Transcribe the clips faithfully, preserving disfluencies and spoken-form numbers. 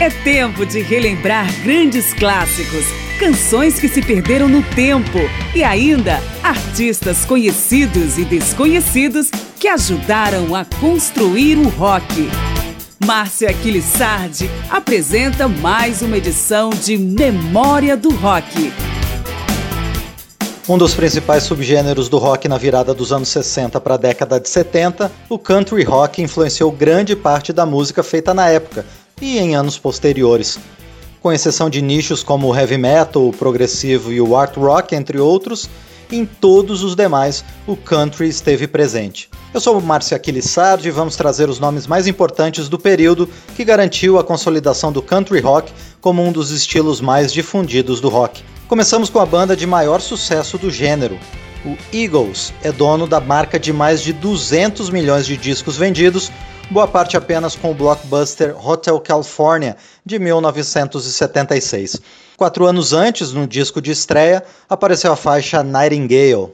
É tempo de relembrar grandes clássicos, canções que se perderam no tempo e ainda artistas conhecidos e desconhecidos que ajudaram a construir o rock. Márcia Aquilissardi apresenta mais uma edição de Memória do Rock. Um dos principais subgêneros do rock na virada dos anos sessenta para a década de setenta, o country rock influenciou grande parte da música feita na época e em anos posteriores. Com exceção de nichos como o heavy metal, o progressivo e o art rock, entre outros, em todos os demais o country esteve presente. Eu sou o Márcia Aquilissardi e vamos trazer os nomes mais importantes do período que garantiu a consolidação do country rock como um dos estilos mais difundidos do rock. Começamos com a banda de maior sucesso do gênero. O Eagles é dono da marca de mais de duzentos milhões de discos vendidos, boa parte apenas com o blockbuster Hotel California, de mil novecentos e setenta e seis. Quatro anos antes, no disco de estreia, apareceu a faixa Nightingale.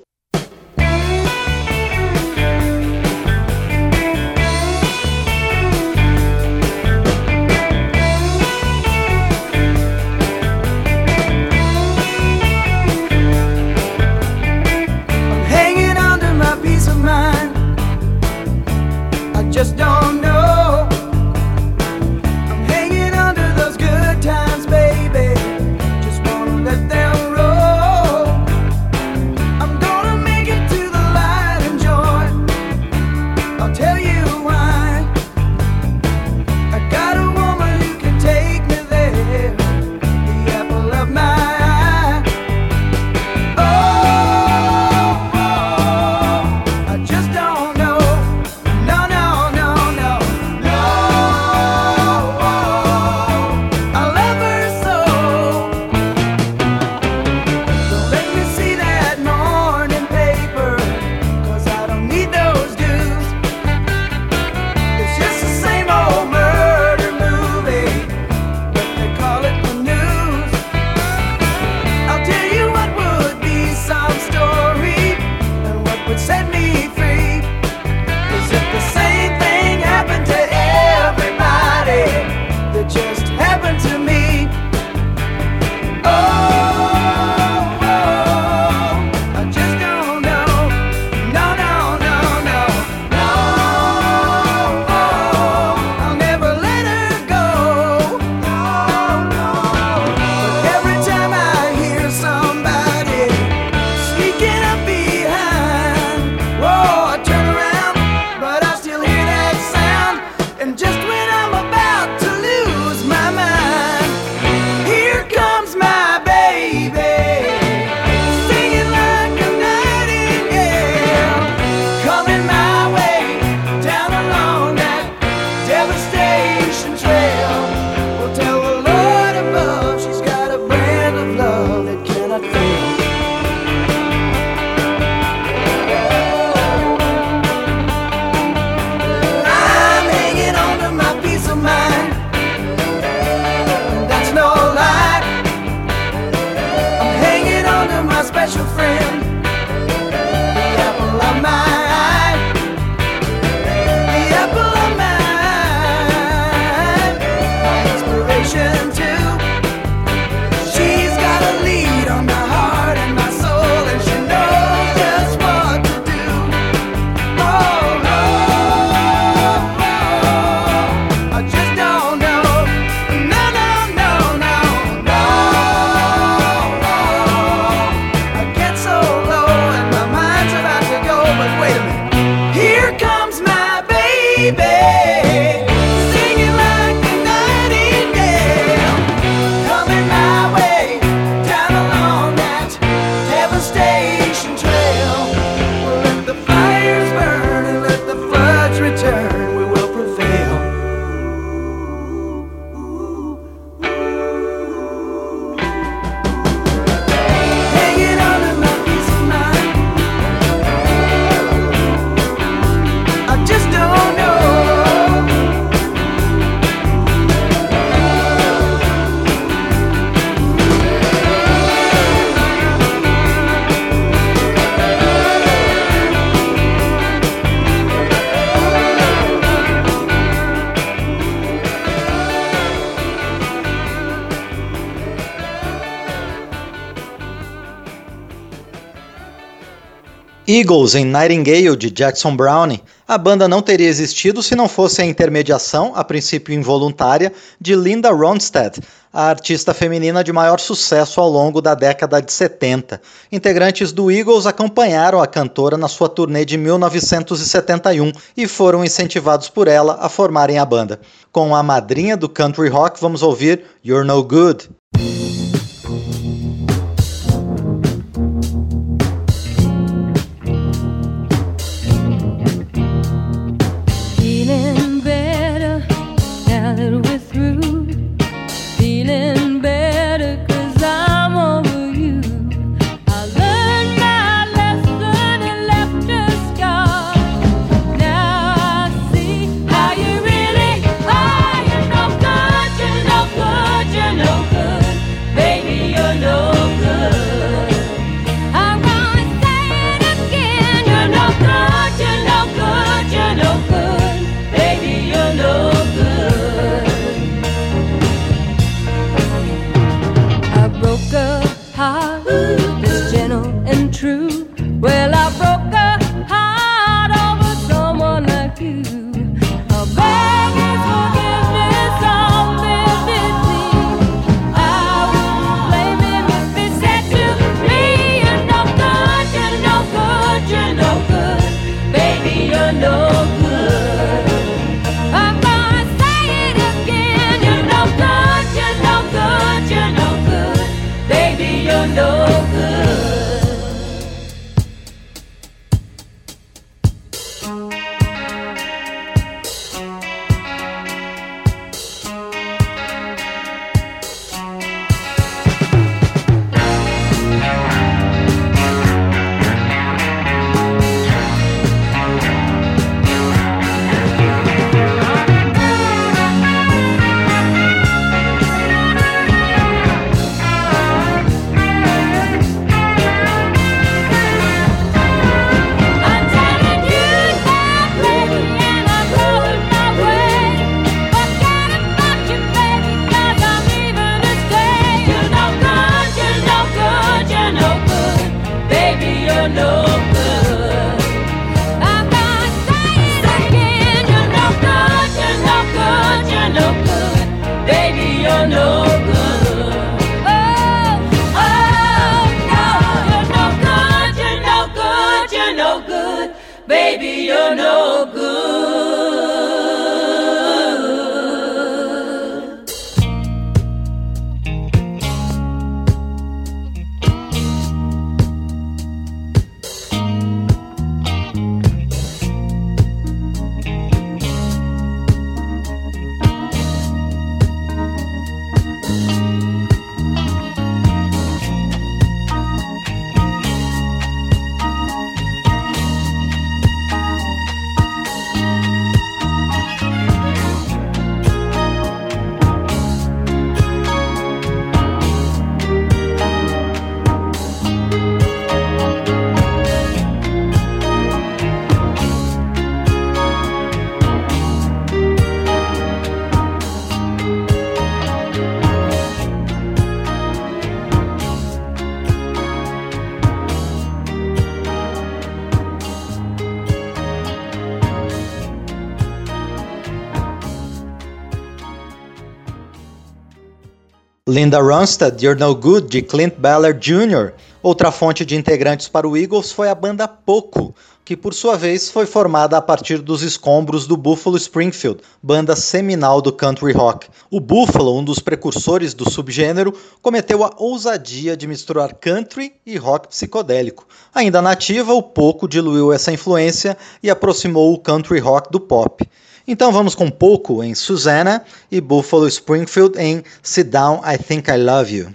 Just don't know. I'm hanging under those good times, baby. Just wanna let them roll. I'm gonna Eagles em Nightingale, de Jackson Browne, a banda não teria existido se não fosse a intermediação, a princípio involuntária, de Linda Ronstadt, a artista feminina de maior sucesso ao longo da década de setenta. Integrantes do Eagles acompanharam a cantora na sua turnê de mil novecentos e setenta e um e foram incentivados por ela a formarem a banda. Com a madrinha do country rock, vamos ouvir You're No Good. Baby, you're no good. Linda Ronstadt, You're No Good, de Clint Ballard Júnior Outra fonte de integrantes para o Eagles foi a banda Poco, que por sua vez foi formada a partir dos escombros do Buffalo Springfield, banda seminal do country rock. O Buffalo, um dos precursores do subgênero, cometeu a ousadia de misturar country e rock psicodélico. Ainda nativa, o Poco diluiu essa influência e aproximou o country rock do pop. Então vamos com Poco em Susanna e Buffalo Springfield em Sit Down, I Think I Love You.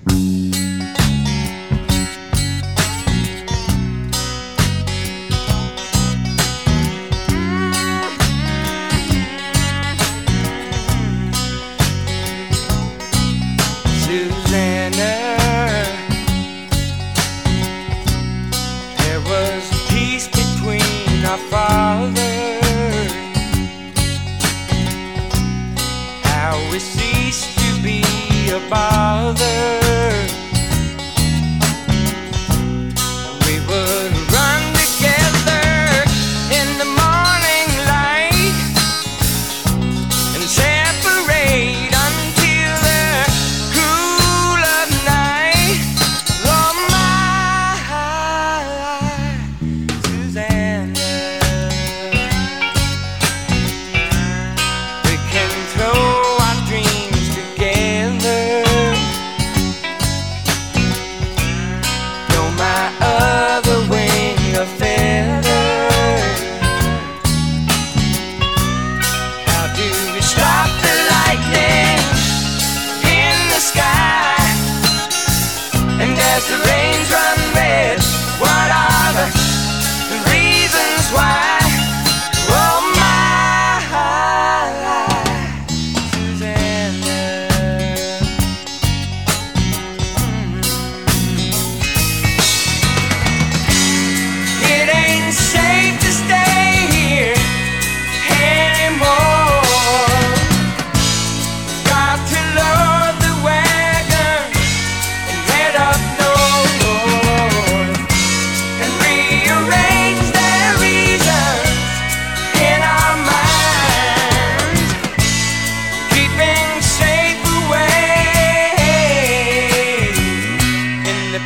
Bother. We would run together.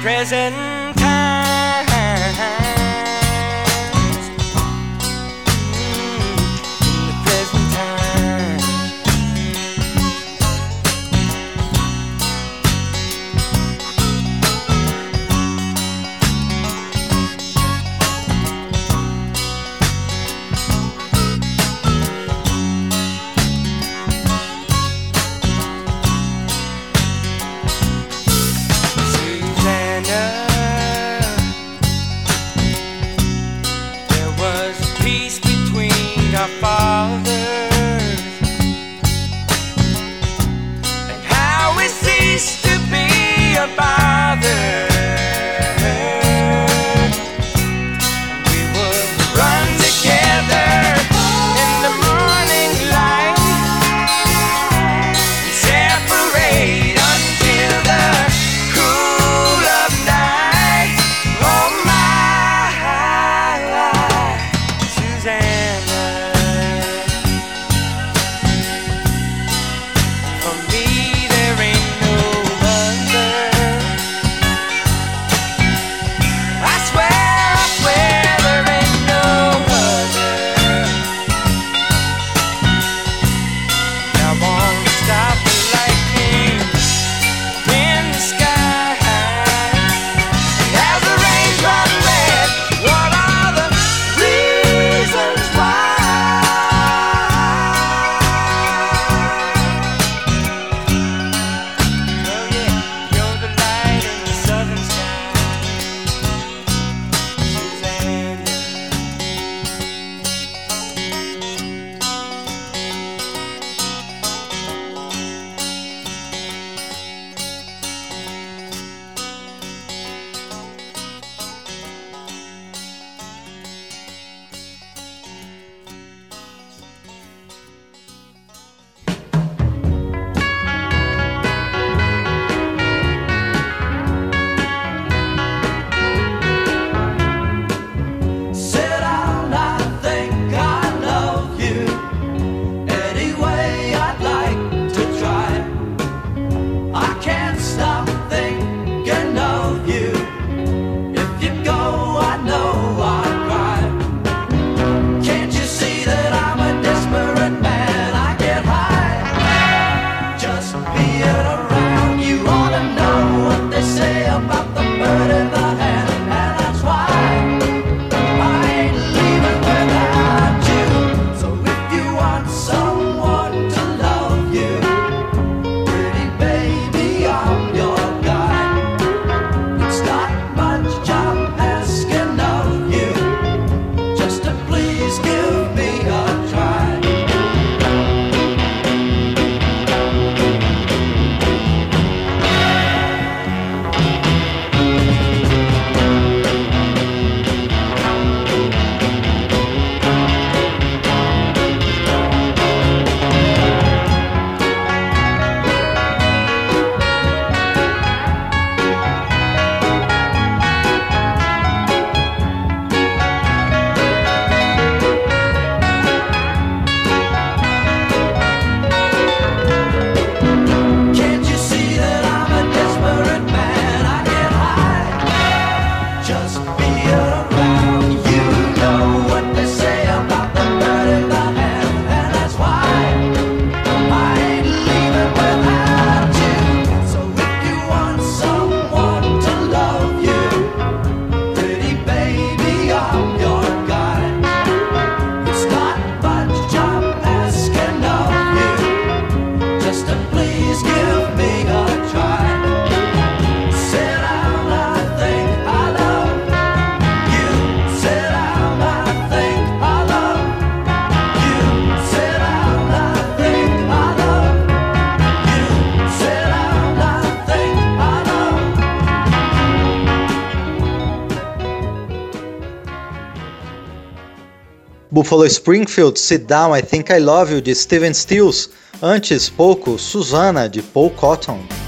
present times, in the present times. There was peace between our fathers, and how we ceased to be a bother. We would run together in the morning light and separate until the cool of night. Oh my, Susanna, for me there ain't no other. I swear, I swear there ain't no other. I wanna stop the lightning in the sky. As the rains run red, what are the reasons why? Oh yeah, you're the light in the southern sky, Susanna. Sit down, I think I love you. Anyway, I'd like to try. I can't stop thinking of you. If you go, I know I'll cry. Can't you see that I'm a desperate man? I get high just being around you. Ought to know what they say about the bird in the hand, and that's why I ain't leaving without you. So if you want someone to love you, pretty baby, I'm your guy. It's not much I'm asking of you, just to please give me a try. Can't you see that I'm a desperate man? I get high just being around you. Know what they say about the bird in the hand, and that's why I ain't leaving without you. So if you want someone to love you, pretty baby, I'm your guy. It's not much I'm asking of you, just to please give me a try. Sit down, I think I love you. Sit down, I think I love you. Sit down, I think I love you. Sit down, I think I love. Buffalo Springfield, Sit Down, I Think I Love You, de Stephen Stills. Antes, pouco, Susanna, de Paul Cotton.